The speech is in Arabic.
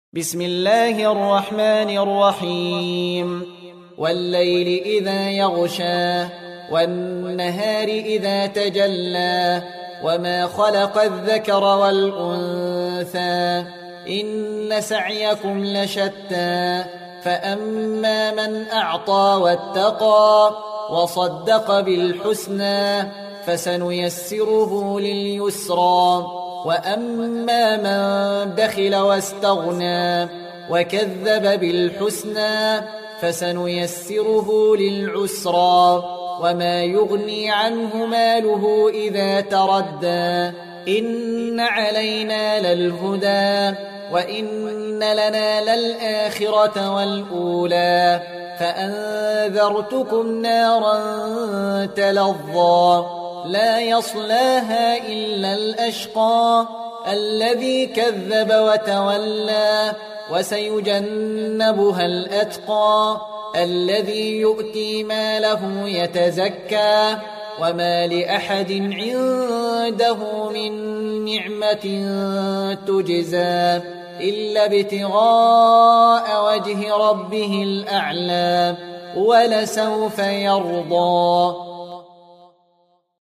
بسم الله الرحمن الرحيم والليل إذا يغشى والنهار إذا تجلى وما خلق الذكر والأنثى إن سعيكم لشتى فأما من أعطى واتقى وصدق بالحسنى فسنيسره لليسرى وأما من بخل واستغنى وكذب بالحسنى فسنيسره للعسرى وما يغني عنه ماله إذا تردى إن علينا للهدى وإن لنا للآخرة والأولى فأنذرتكم نارا تلظى لا يصلاها إلا الأشقى الذي كذب وتولى وسيجنبها الأتقى الذي يؤتي ماله يتزكى وما لأحد عنده من نعمة تجزى إلا ابتغاء وجه ربه الأعلى ولسوف يرضى